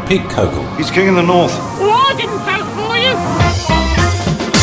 Pete Kogel. He's king in the north. Oh, I didn't vote for you.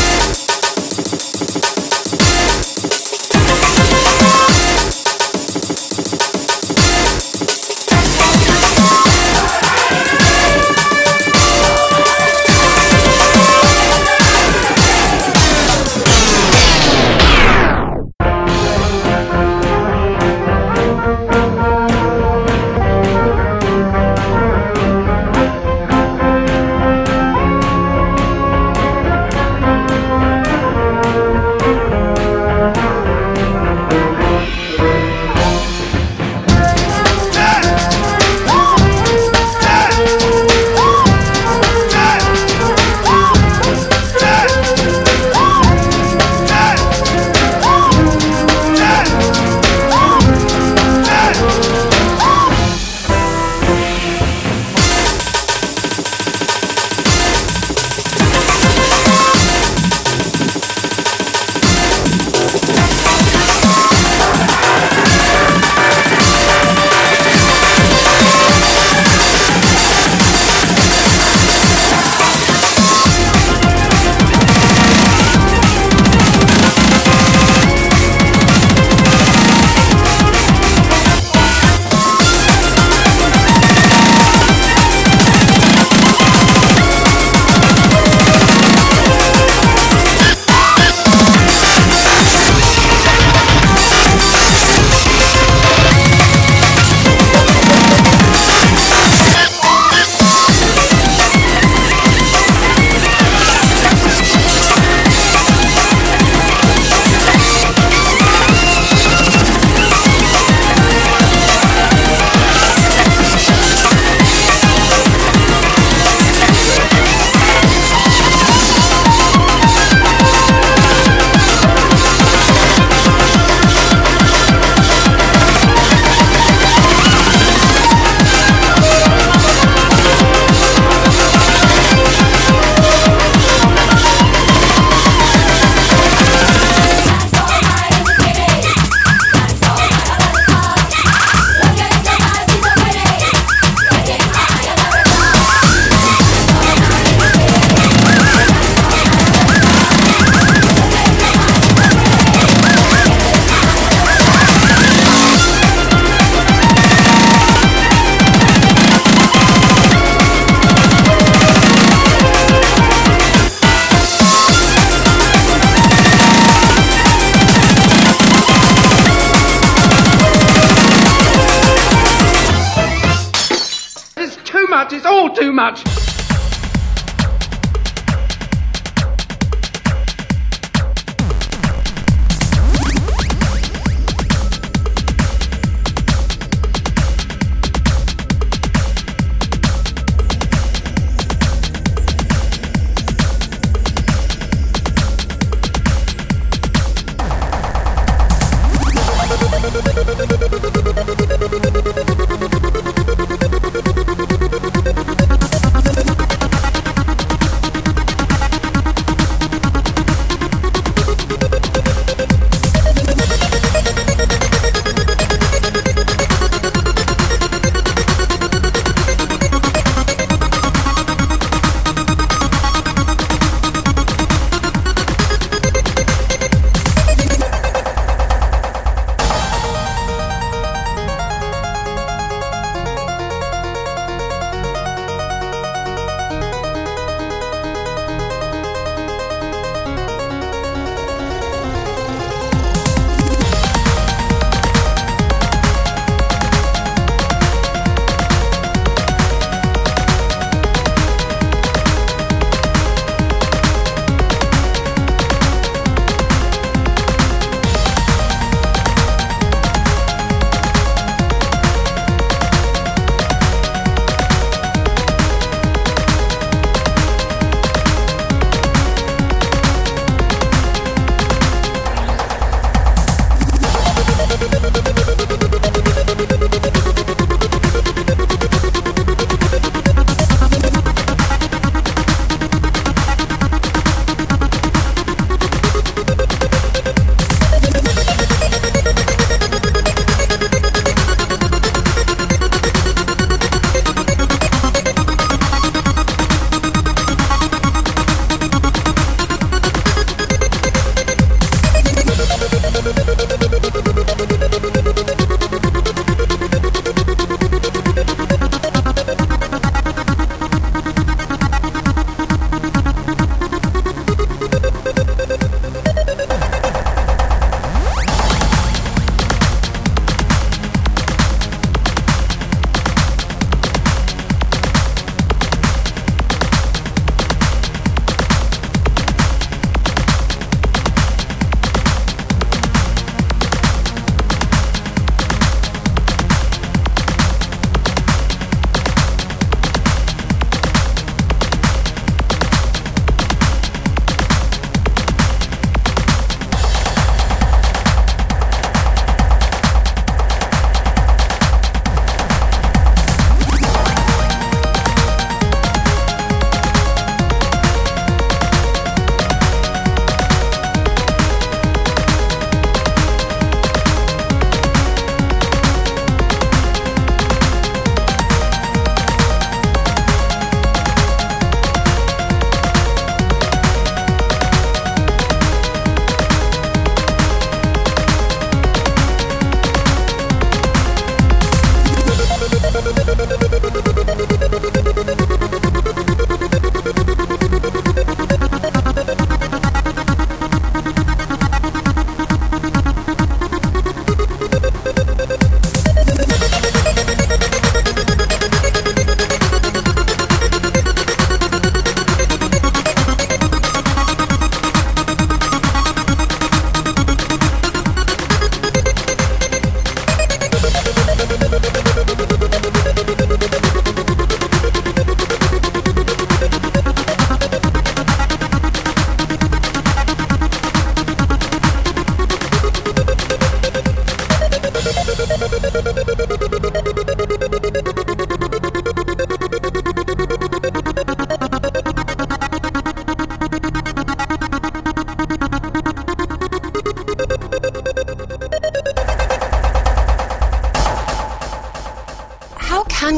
It's all too much.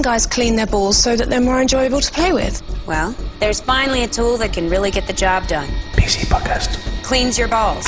guys clean their balls so that they're more enjoyable to play with. Well, there's finally a tool that can really get the job done. PC Podcast. Cleans your balls.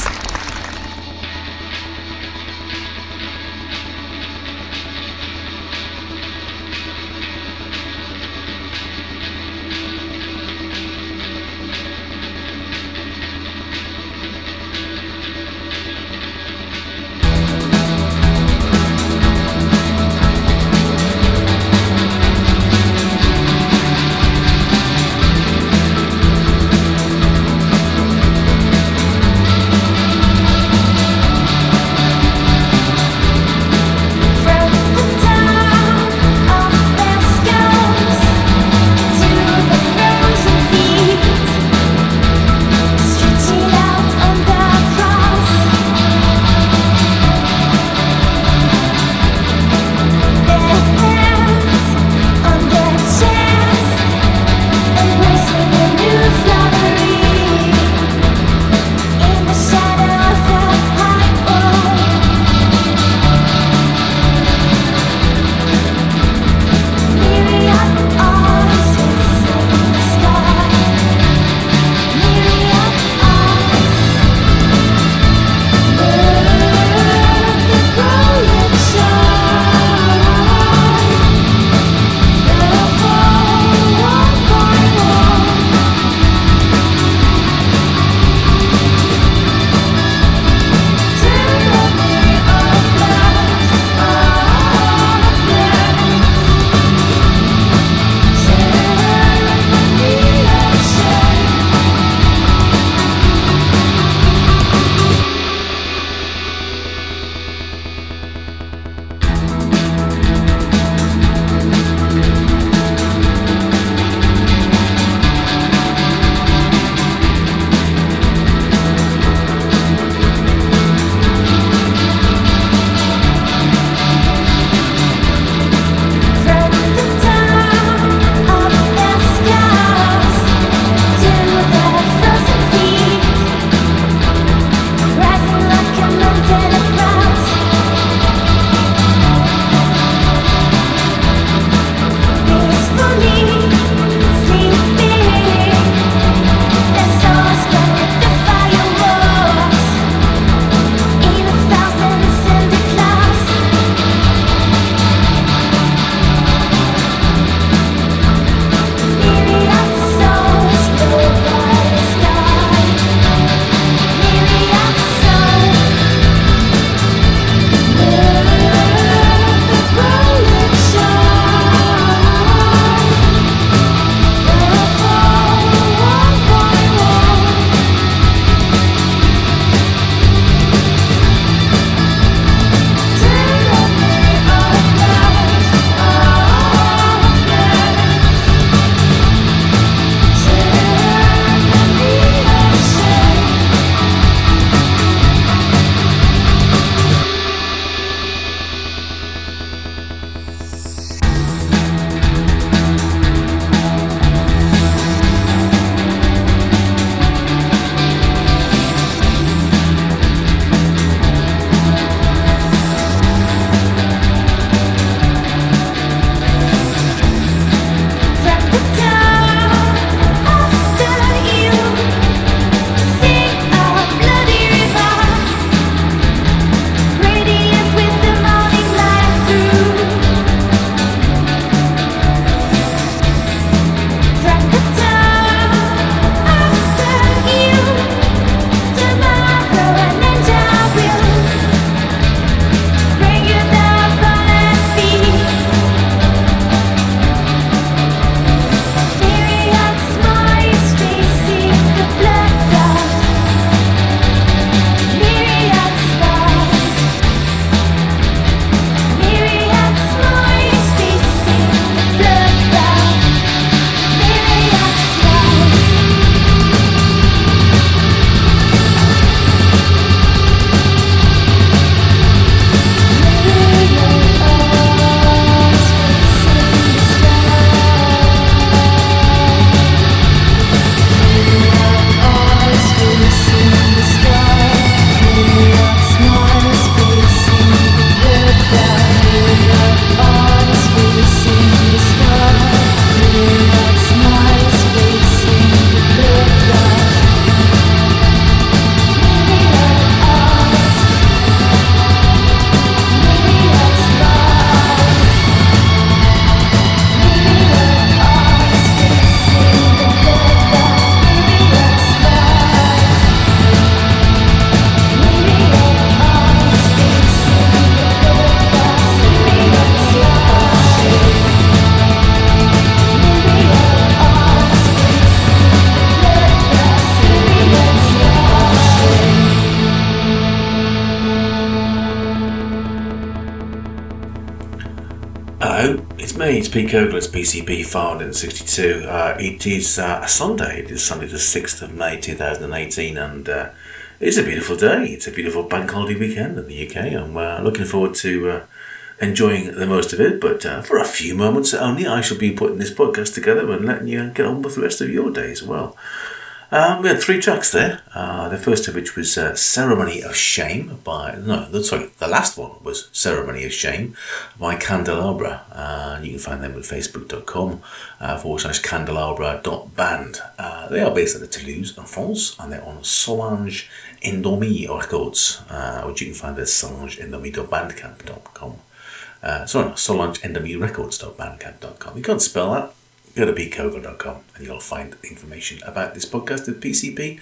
Hey, it's Pete Cogle, it's PCP 562. It is a Sunday, it is Sunday the 6th of May 2018, and it's a beautiful day. It's a beautiful bank holiday weekend in the UK, and we're looking forward to enjoying the most of it, but for a few moments only. I shall be putting this podcast together and letting you get on with the rest of your day as well. We had 3 tracks there, the first of which was Ceremony of Shame the last one was Ceremony of Shame by Candelabra. You can find them at facebook.com /candelabra.band. They are based at Toulouse in France, and they're on Solange Indomie Records, which you can find at solangeindomie.bandcamp.com. solangeindomierecords.bandcamp.com. You can't spell that. Go to petecogle.com and you'll find information about this podcast at PCP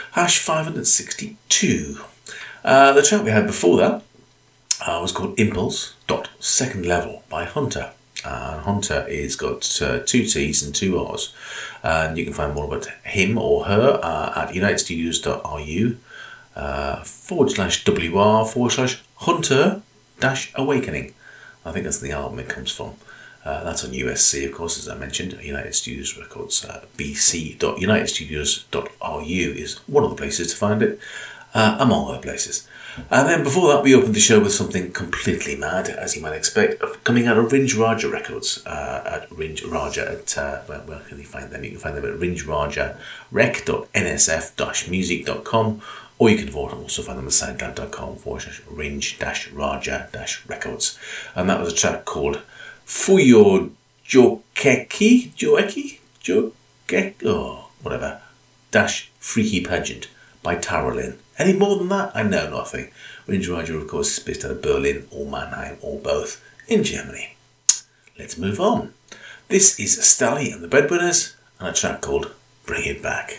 #562. The track we had before that was called Impulse. Second Level by Hunter. Hunter is got 2 T's and 2 R's. And you can find more about him or her at unitedstudios.ru /WR/Hunter-Awakening. I think that's the album it comes from. That's on USC, of course, as I mentioned. United Studios Records, bc.unitedstudios.ru is one of the places to find it, among other places. And then before that, we opened the show with something completely mad, as you might expect, coming out of Rinj Raja Records, at Rinj Raja where can you find them? You can find them at rinjrajarec.nsf-music.com, or you can also find them at soundcloud.com /Rinj-Raja-Records. And that was a track called Fuyo Jokeki, whatever, Freaky Pageant by Tara Lynn. Any more than that? I know nothing. Rinj Raja, of course, is based out of Berlin or Mannheim or both in Germany. Let's move on. This is Stally and the Breadwinners and a track called Bring It Back.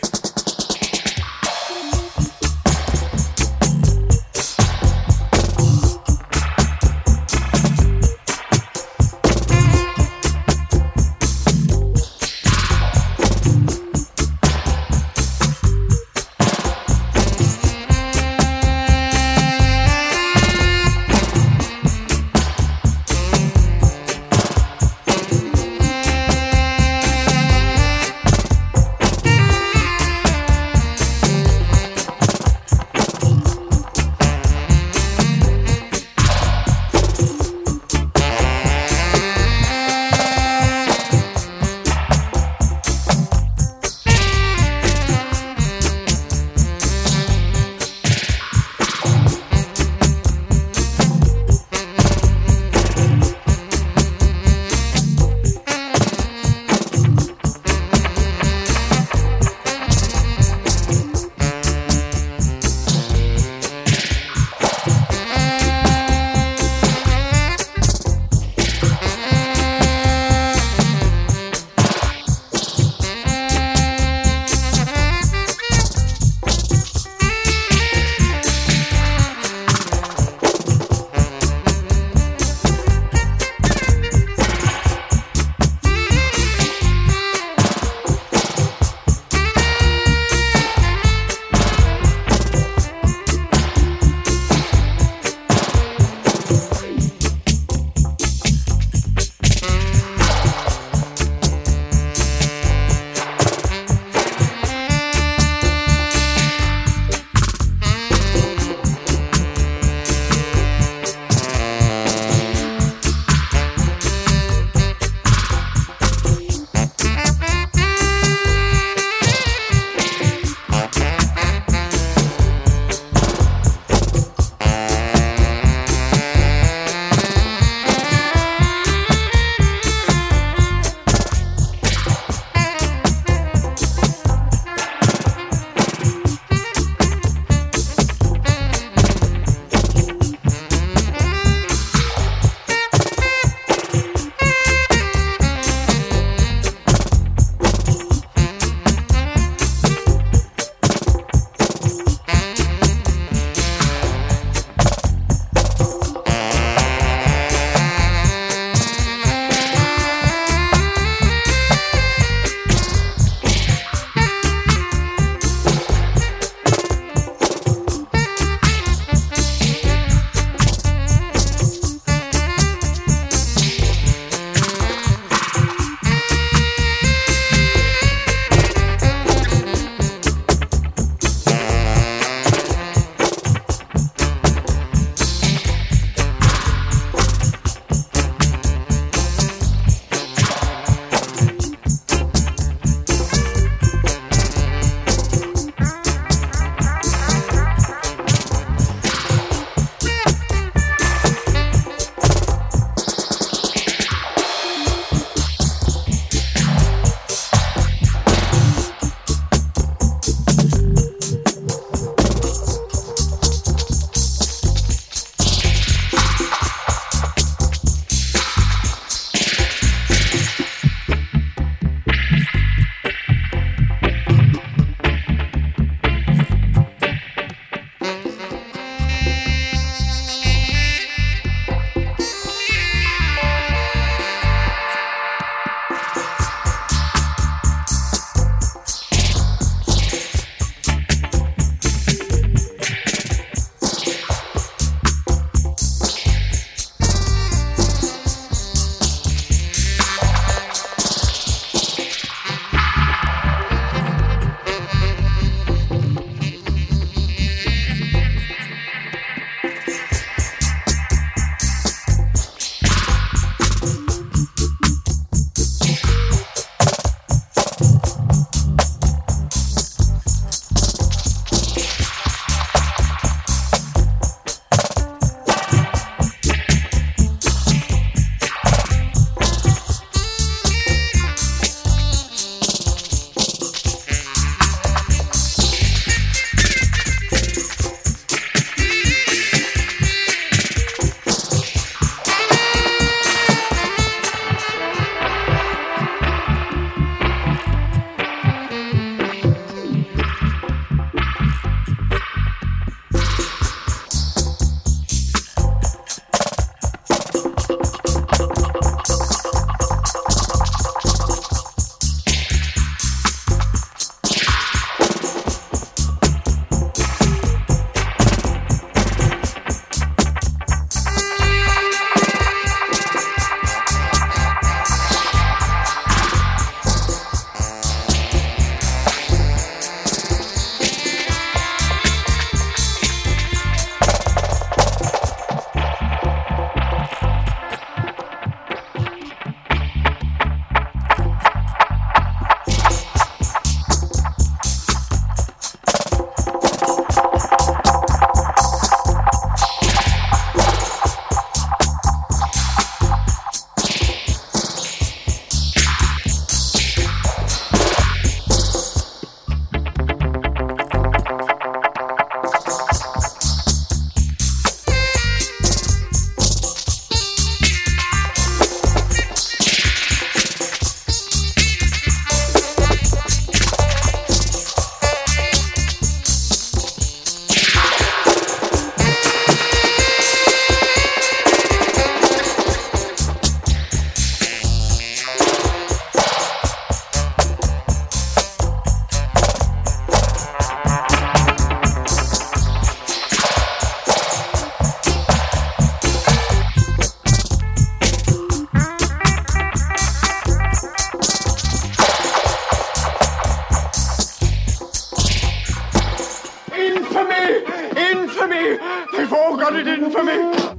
for me. They've all got it in for me.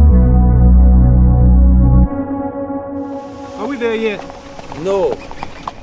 we there yet? No.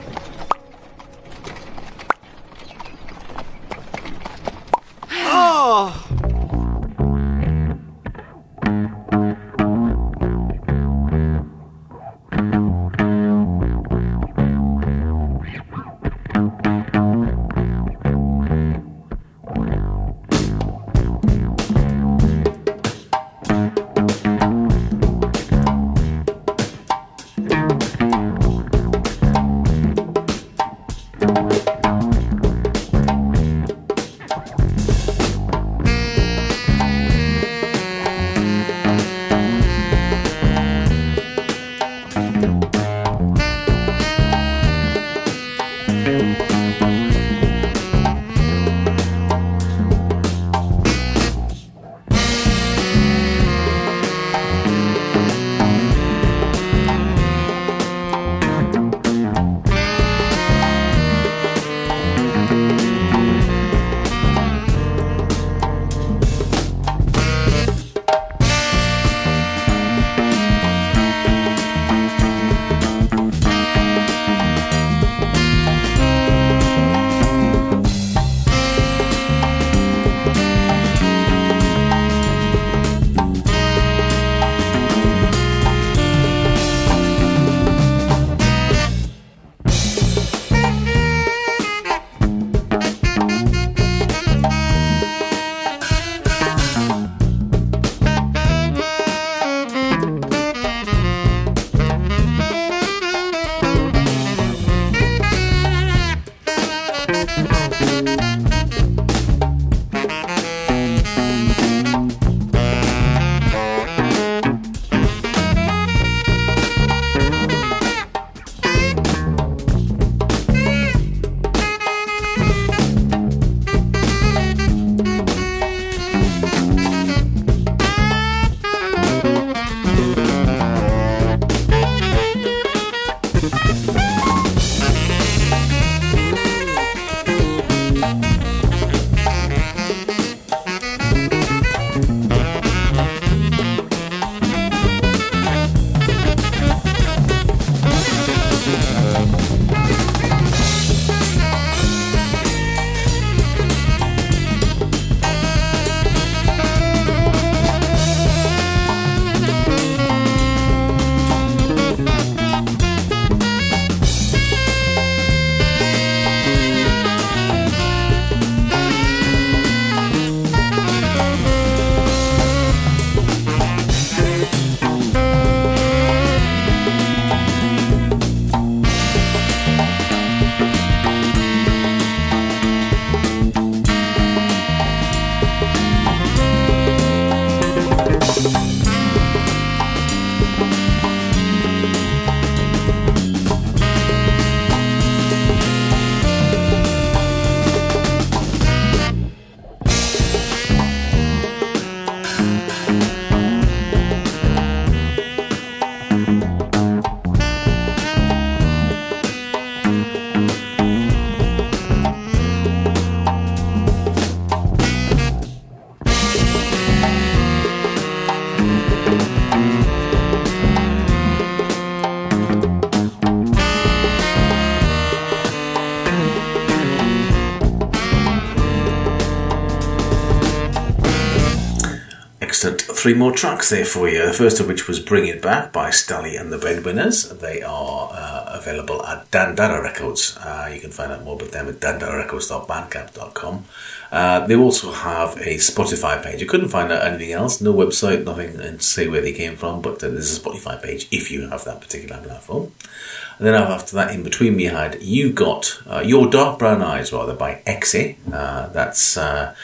Three more tracks there for you. The first of which was Bring It Back by Stally and the Breadwinners. They are available at Dandara Records. You can find out more about them at dandararecords.bandcamp.com. They also have a Spotify page. I couldn't find out anything else, no website, nothing to say where they came from, but there's a Spotify page if you have that particular platform. And then after that, in between, we had You Got Your Dark Brown Eyes, rather, by Exe. That's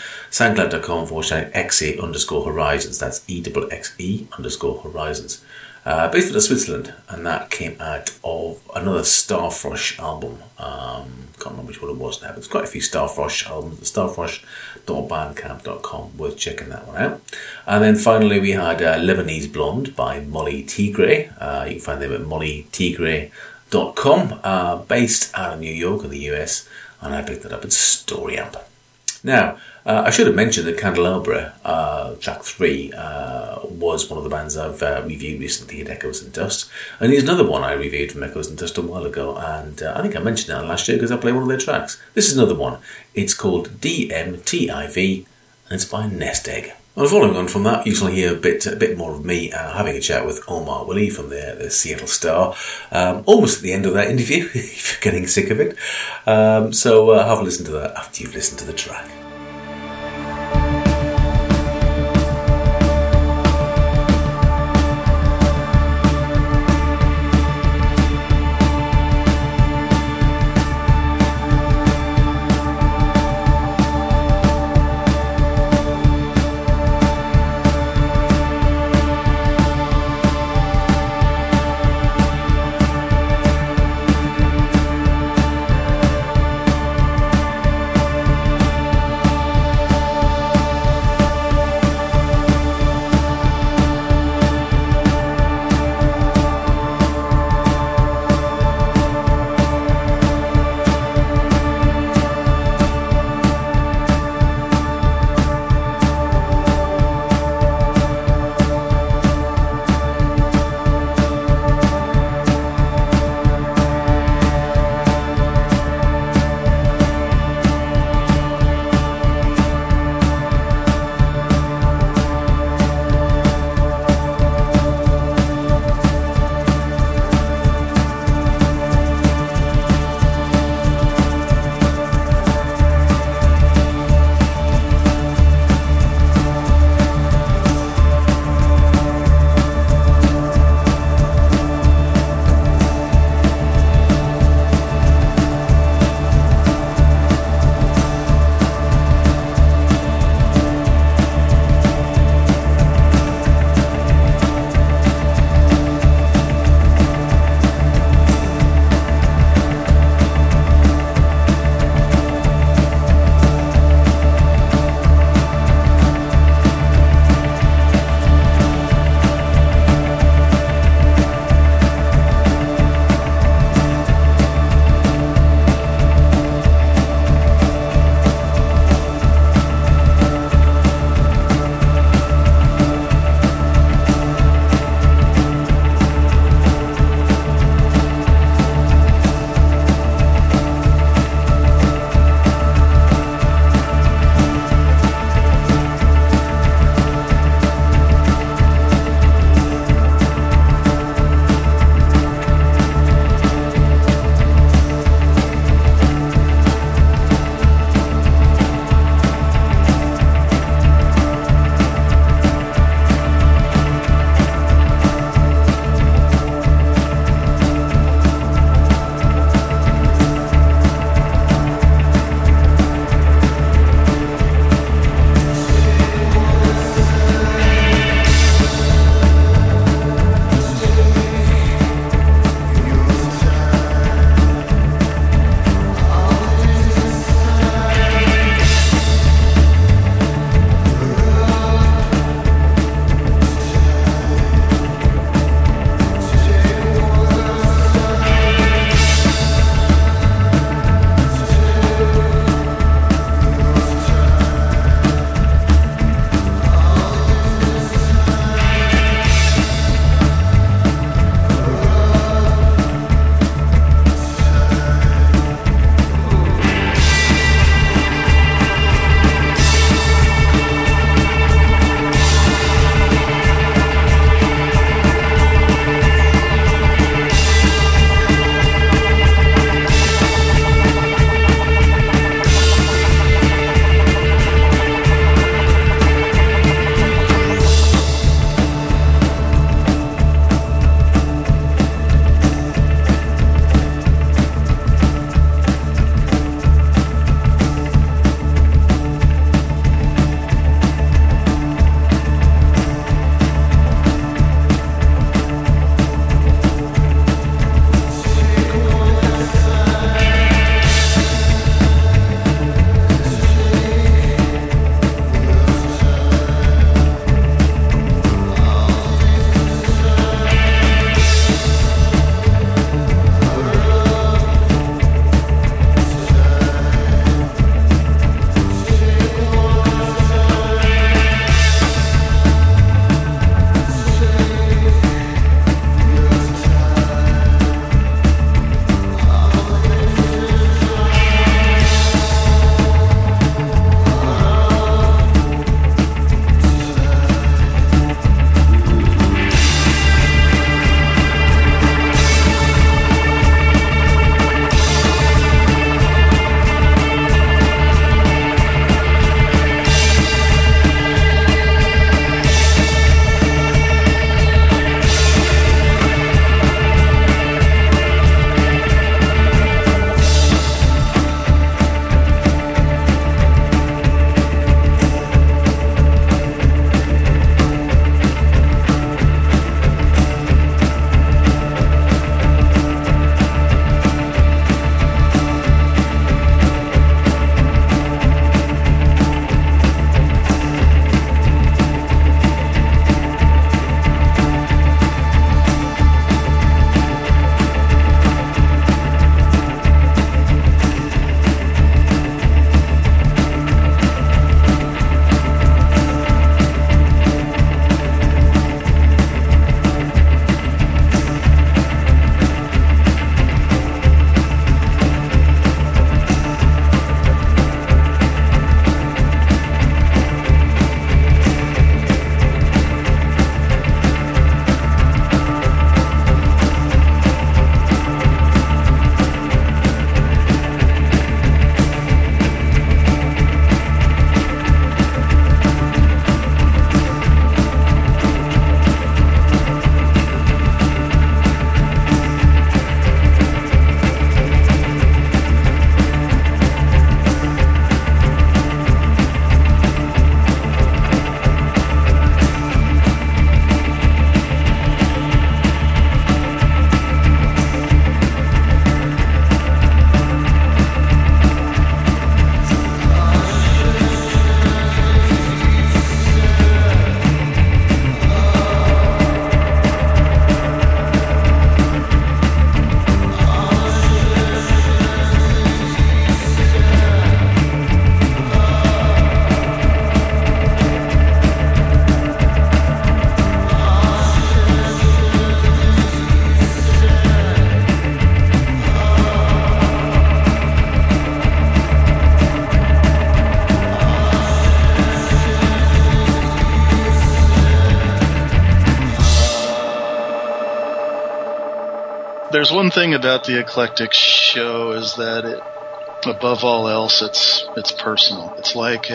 soundcloud.com/Exe_Horizons. That's EXXE_Horizons. Based out of Switzerland, and that came out of another Starfrosh album. Can't remember which one it was now, but there's quite a few Starfrosh albums. Starfrosh.bandcamp.com, worth checking that one out. And then finally, we had Lebanese Blonde by Molly Tigre. You can find them at mollytigre.com, based out of New York in the US, and I picked that up at StoryAmp. Now, I should have mentioned that Candelabra, track 3, was one of the bands I've reviewed recently at Echoes and Dust. And here's another one I reviewed from Echoes and Dust a while ago, and I think I mentioned that last year because I played one of their tracks. This is another one. It's called DMTIV, and it's by Nest Egg. And following on from that, you'll hear a bit more of me having a chat with Omar Willie from the Seattle Star. Almost at the end of that interview, if you're getting sick of it. So have a listen to that after you've listened to the track. There's one thing about the Eclectic Show is that it, above all else, it's personal. It's like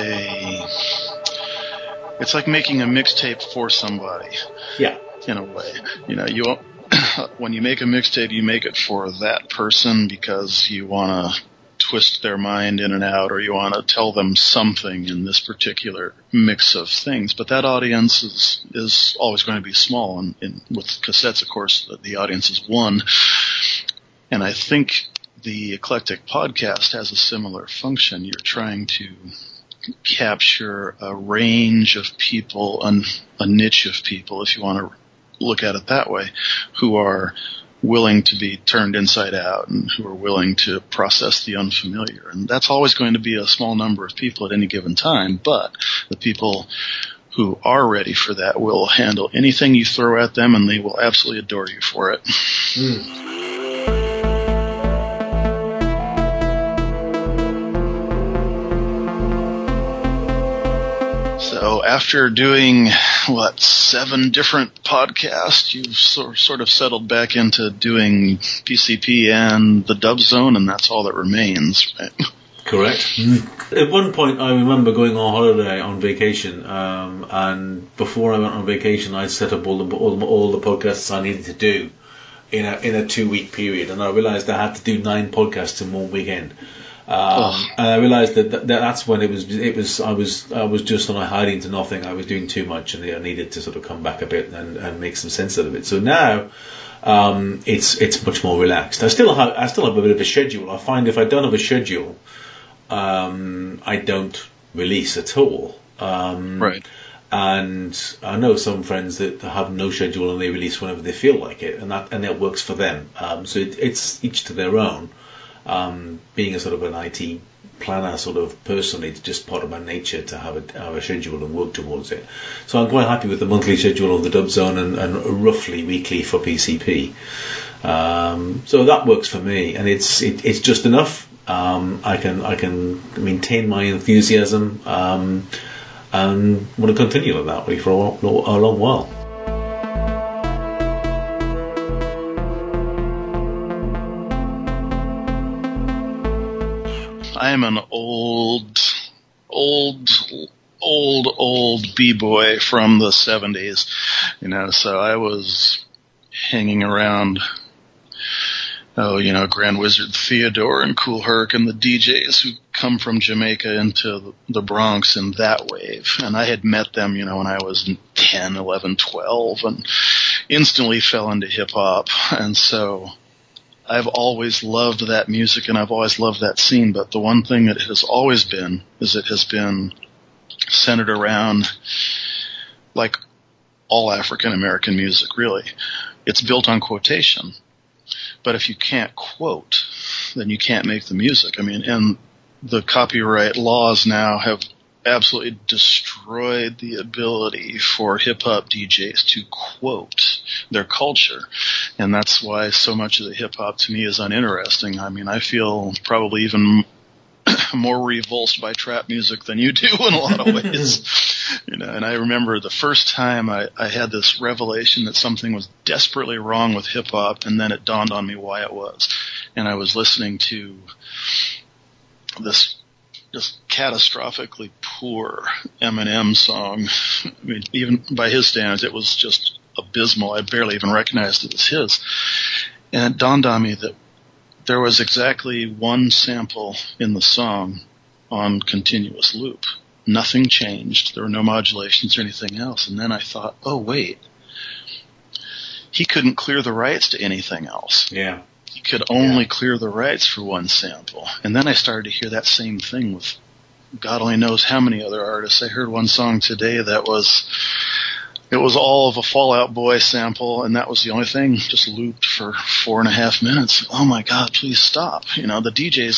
making a mixtape for somebody. Yeah. In a way, you when you make a mixtape, you make it for that person because you want to twist their mind in and out, or you want to tell them something in this particular mix of things. But that audience is always going to be small, and with cassettes, of course, the audience is one. And I think the Eclectic Podcast has a similar function. You're trying to capture a range of people, a niche of people, if you want to look at it that way, who are willing to be turned inside out and who are willing to process the unfamiliar. And that's always going to be a small number of people at any given time, but the people who are ready for that will handle anything you throw at them, and they will absolutely adore you for it. So after doing, 7 different podcasts, you've sort of settled back into doing PCP and the Dub Zone, and that's all that remains, right? Correct. At one point, I remember going on holiday on vacation, and before I went on vacation, I set up all the podcasts I needed to do in a 2-week period, and I realised I had to do 9 podcasts in one weekend. And I realised that's when I was just on a hiding to nothing. I was doing too much, and I needed to sort of come back a bit and make some sense out of it. So now it's much more relaxed. I still have a bit of a schedule. I find if I don't have a schedule, I don't release at all. Right. And I know some friends that have no schedule and they release whenever they feel like it, and that works for them. So it's each to their own. Being a sort of an IT planner sort of person, it's just part of my nature to have a schedule and work towards it. So I'm quite happy with the monthly schedule of the Dub Zone and roughly weekly for PCP. So that works for me, and it's just enough. I can maintain my enthusiasm and want to continue with that way for a long while. I'm an old b-boy from the 70s, so I was hanging around, Grand Wizard Theodore and Kool Herc and the DJs who come from Jamaica into the Bronx in that wave. And I had met them, when I was 10, 11, 12, and instantly fell into hip-hop. And so I've always loved that music, and I've always loved that scene, but the one thing that it has always been is it has been centered around, like all African American music, really. It's built on quotation. But if you can't quote, then you can't make the music. And the copyright laws now have absolutely destroyed the ability for hip-hop DJs to quote their culture. And that's why so much of the hip-hop to me is uninteresting. I feel probably even more revulsed by trap music than you do in a lot of ways. And I remember the first time I had this revelation that something was desperately wrong with hip-hop, and then it dawned on me why it was. And I was listening to this just catastrophically poor Eminem song. Even by his standards, it was just abysmal. I barely even recognized it as his. And it dawned on me that there was exactly one sample in the song on continuous loop. Nothing changed. There were no modulations or anything else. And then I thought, oh, wait. He couldn't clear the rights to anything else. Yeah. He could only clear the rights for one sample. And then I started to hear that same thing with God only knows how many other artists. I heard one song today that was all of a Fall Out Boy sample, and that was the only thing, just looped for 4.5 minutes. Oh my God, please stop. The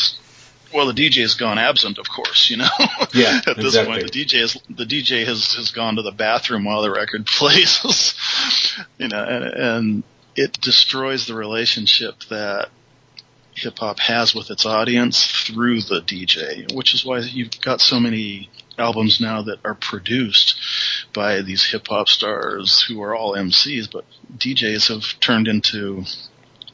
DJ's gone absent, of course, Yeah, at this point, the DJ has gone to the bathroom while the record plays, and it destroys the relationship that hip-hop has with its audience through the DJ, which is why you've got so many albums now that are produced by these hip-hop stars who are all MCs, but DJs have turned into, the DJ. It's just, it's a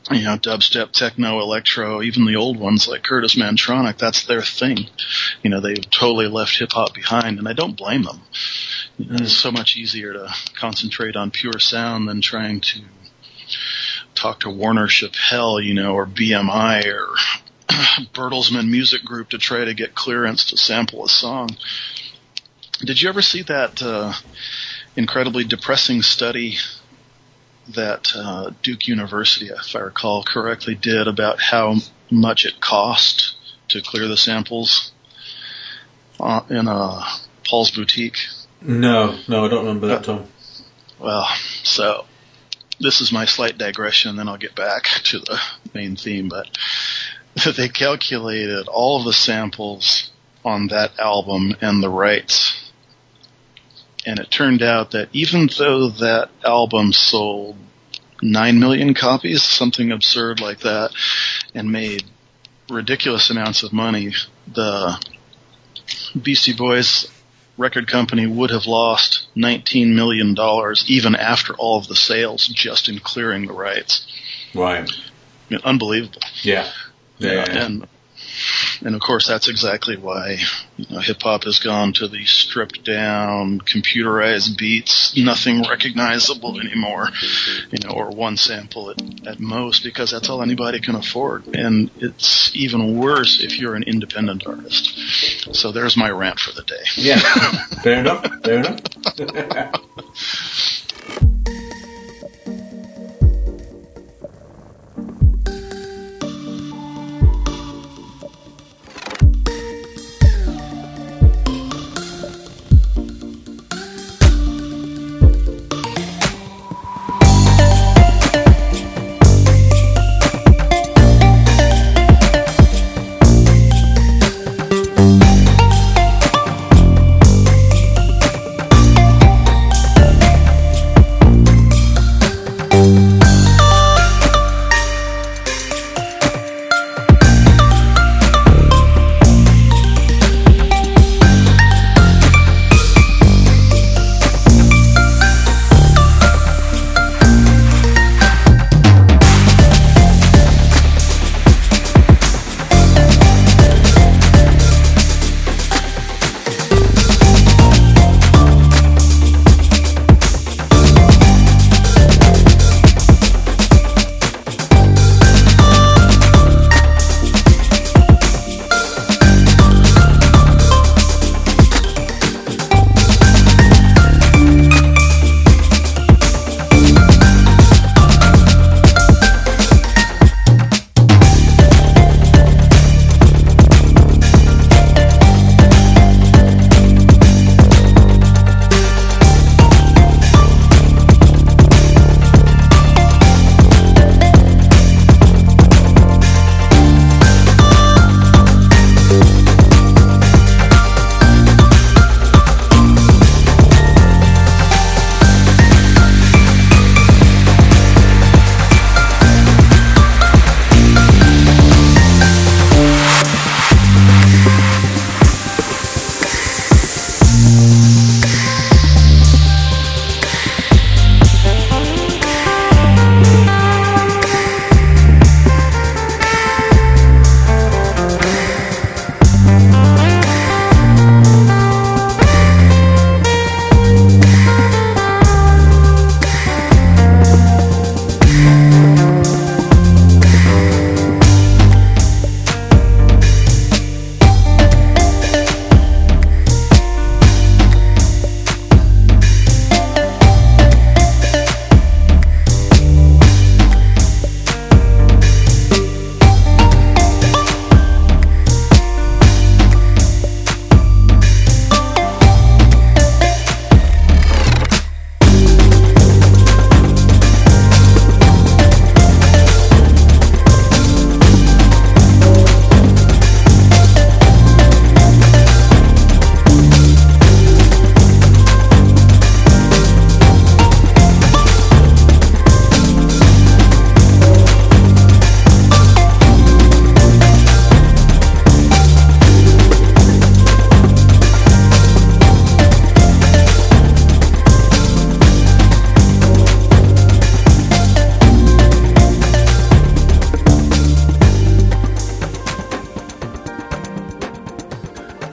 dubstep, techno, electro, even the old ones like Curtis Mantronic, that's their thing. They've totally left hip-hop behind, and I don't blame them. It's so much easier to concentrate on pure sound than trying to talk to Warner Chappell, or BMI or Bertelsmann Music Group to try to get clearance to sample a song. Did you ever see that incredibly depressing study that Duke University, if I recall correctly, did about how much it cost to clear the samples in Paul's Boutique? No, I don't remember that, Tom. Well, so this is my slight digression, and then I'll get back to the main theme, but they calculated all of the samples on that album and the rights. And it turned out that even though that album sold 9 million copies, something absurd like that, and made ridiculous amounts of money, the Beastie Boys record company would have lost $19 million even after all of the sales just in clearing the rights. Right. Unbelievable. Yeah. And of course, that's exactly why hip-hop has gone to the stripped-down, computerized beats, nothing recognizable anymore, or one sample at most, because that's all anybody can afford. And it's even worse if you're an independent artist. So there's my rant for the day. Yeah, fair enough.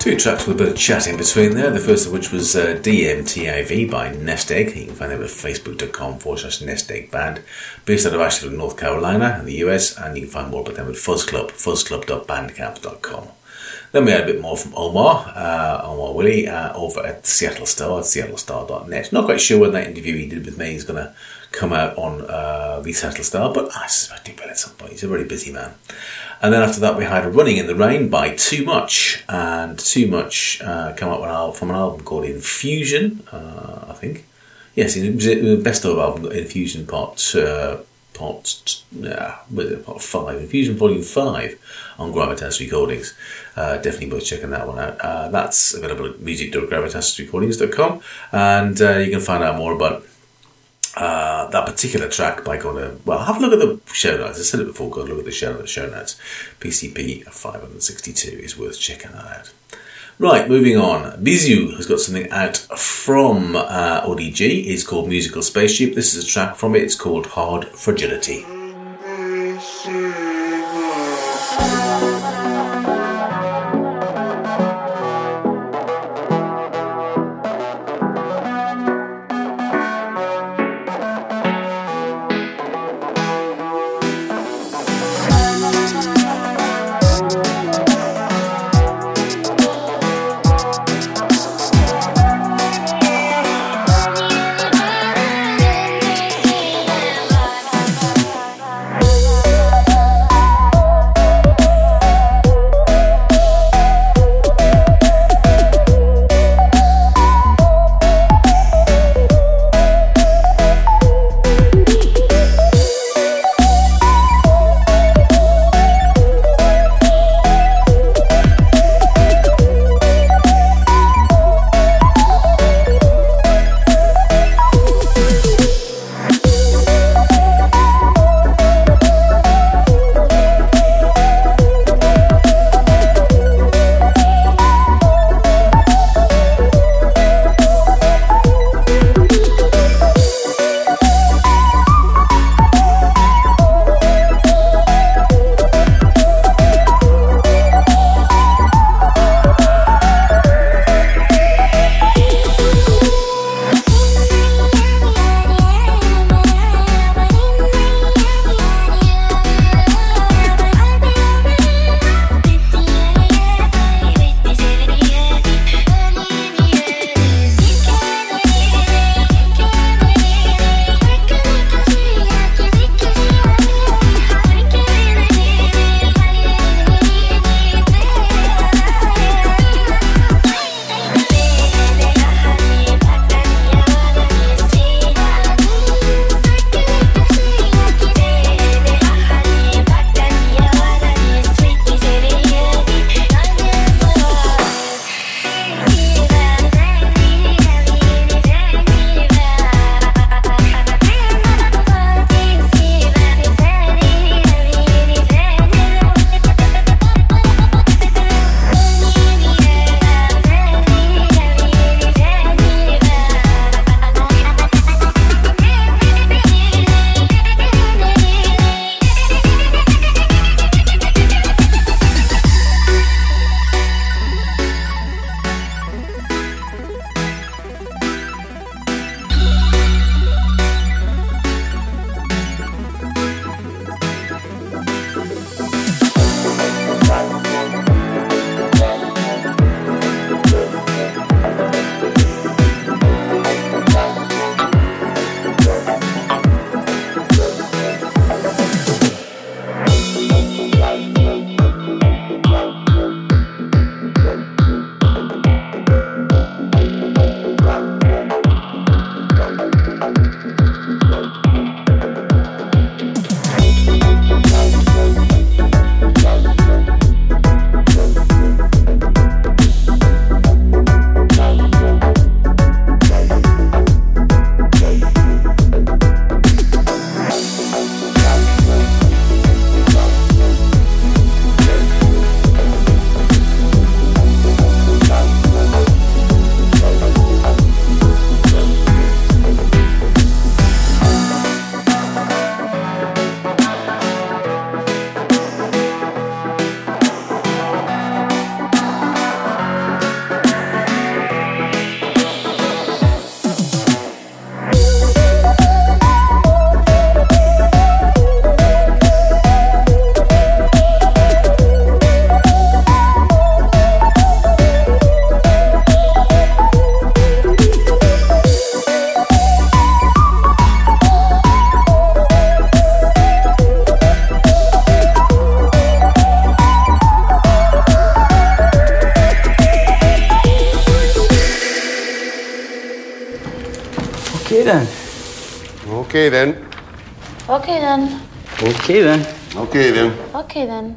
Two tracks with a bit of chat in between there. The first of which was DMTIV by Nest Egg. You can find them at facebook.com/Nest Egg Band, based out of Asheville, North Carolina in the US, and you can find more about them at Fuzz Club, fuzzclub.bandcamp.com. Then we had a bit more from Omar Willie, over at Seattle Star, at seattlestar.net. Not quite sure when that interview he did with me is going to come out on the Seattle Star, but I suspect he will at some point. He's a very busy man. And then after that we had Running in the Rain by Too Much, and Too Much came out from an album called Infusion, I think. Yes, it was the best of album, Infusion Part 5, Infusion Volume 5 on Gravitas Recordings. Definitely worth checking that one out. That's available at music.gravitasrecordings.com, and you can find out more about that particular track by going to, well, have a look at the show notes. I said it before, go look at the show notes. PCP 562 is worth checking that out. Right, moving on. Bizu has got something out from ODG. It's called Musical Spaceship. This is a track from it. It's called Hard Fragility. then. Okay then. Okay then. Okay then. Okay then. Okay then.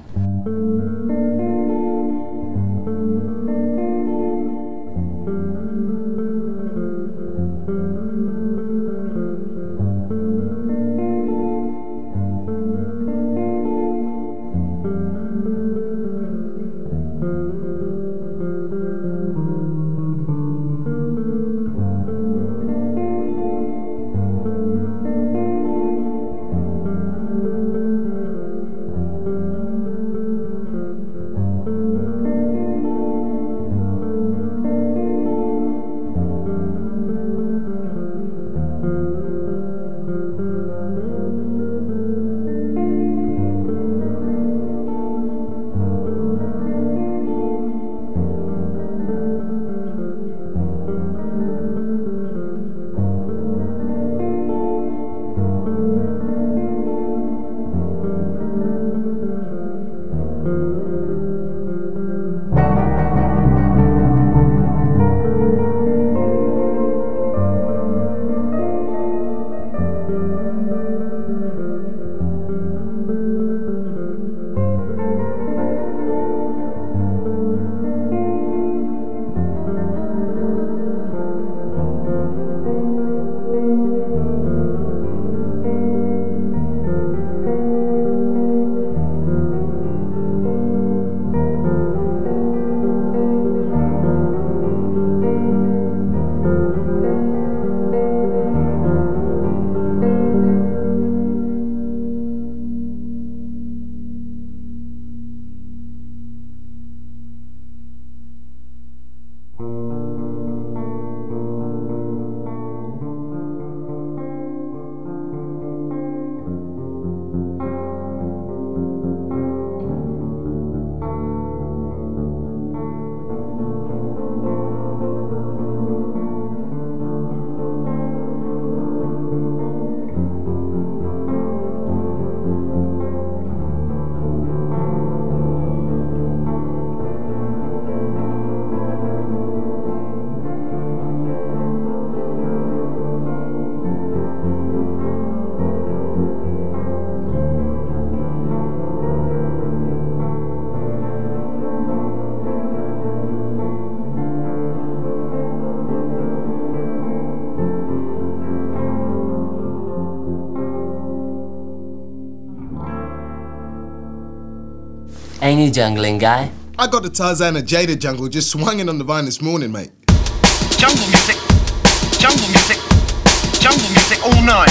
Ain't he jungling, guy? I got the Tarzan of Jada jungle just swinging on the vine this morning, mate. Jungle music, jungle music, jungle music all night.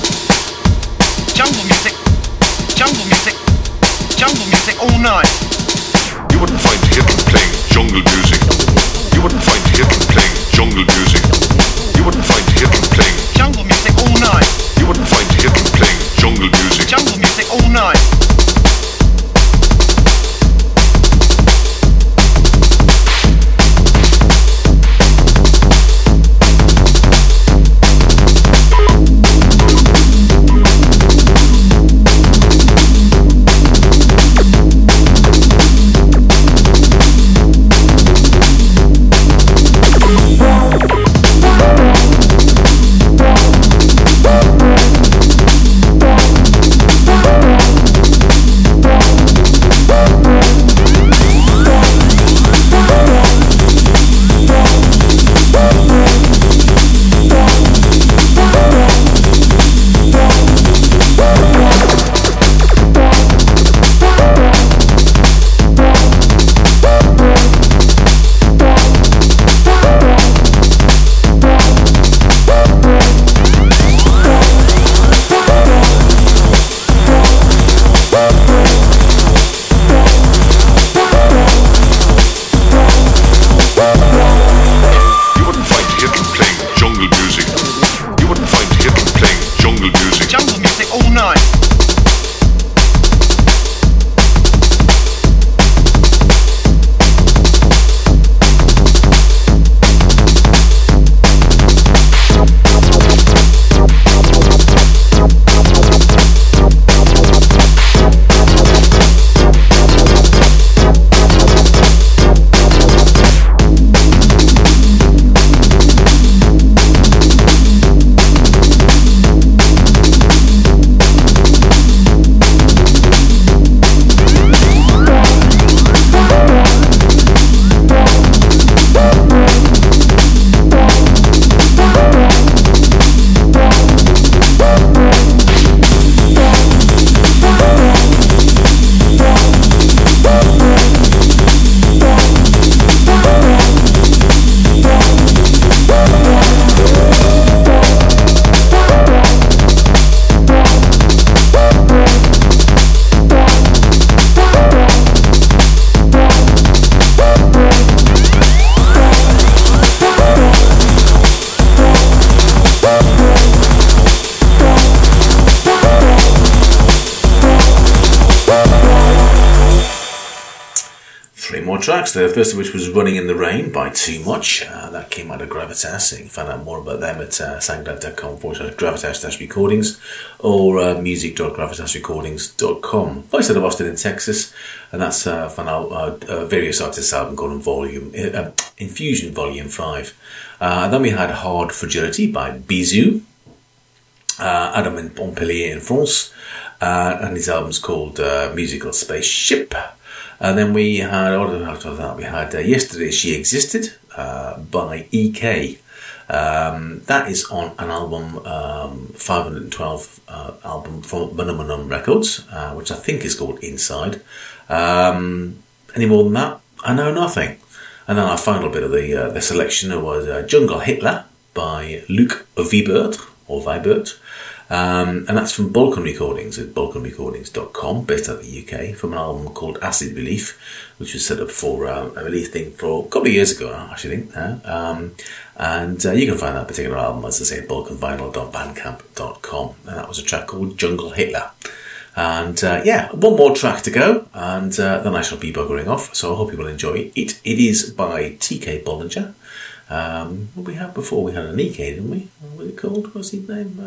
Jungle music, jungle music, jungle music all night. You wouldn't find Hitler playing jungle music. You wouldn't find Hitler playing jungle music. You wouldn't find Hitler playing jungle music all night. You wouldn't find Hitler playing jungle music. Jungle music all night. more tracks. The first of which was Running in the Rain by Too Much. That came out of Gravitas. You can find out more about them at soundcloud.com/Gravitas-recordings or music.gravitasrecordings.com. Voice out of Austin in Texas, and that's from our various artists' album called Infusion Volume 5. Then we had Hard Fragility by Bisou, Adam in Montpellier in France, and his album's called Musical Spaceship. And then we had, after that, we had Yesterday She Existed by EK. That is on an album, 512 album from Manum Records, which I think is called Inside. Any more than that, I know nothing. And then our final bit of the selection was Jungle Hitler by Luc Vibert, or Vibert. And that's from Balkan Recordings at balkanrecordings.com, based out of the UK, from an album called Acid Relief, which was set up for a release thing for a couple of years ago, I actually think. And you can find that particular album, as I say, at balkanvinyl.bandcamp.com. And that was a track called Jungle Hitler. And one more track to go, and then I shall be buggering off, so I hope you will enjoy it. It is by TK Bollinger. What we had before, we had an EK, didn't we? What was it called? What's his name?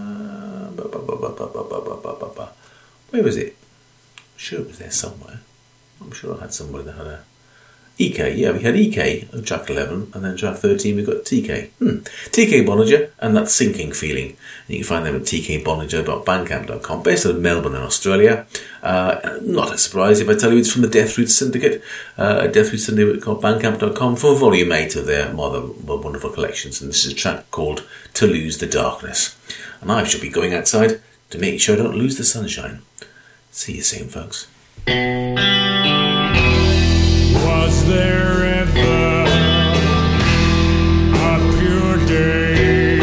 Where was it? I'm sure it was there somewhere. I'm sure I had somebody that had a EK. Yeah, we had EK on track 11, and then track 13 we got TK. TK Bollinger, and that Sinking Feeling. And you can find them at tkbollinger.bandcamp.com, based out of Melbourne in Australia. Not a surprise if I tell you it's from the Death Root Syndicate, deathrootssyndicate.bandcamp.com, from volume 8 of their wonderful collections. And this is a track called To Lose the Darkness. And I shall be going outside to make sure I don't lose the sunshine. See you soon, folks. Was there ever a pure day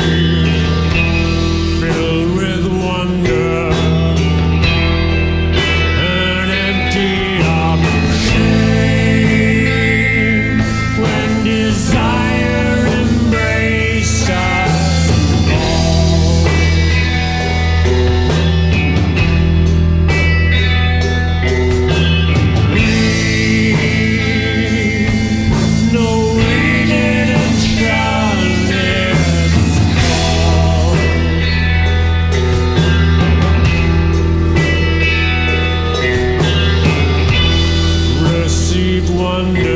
filled with wonder, an empty of shame, when desire embraced us all? Wonder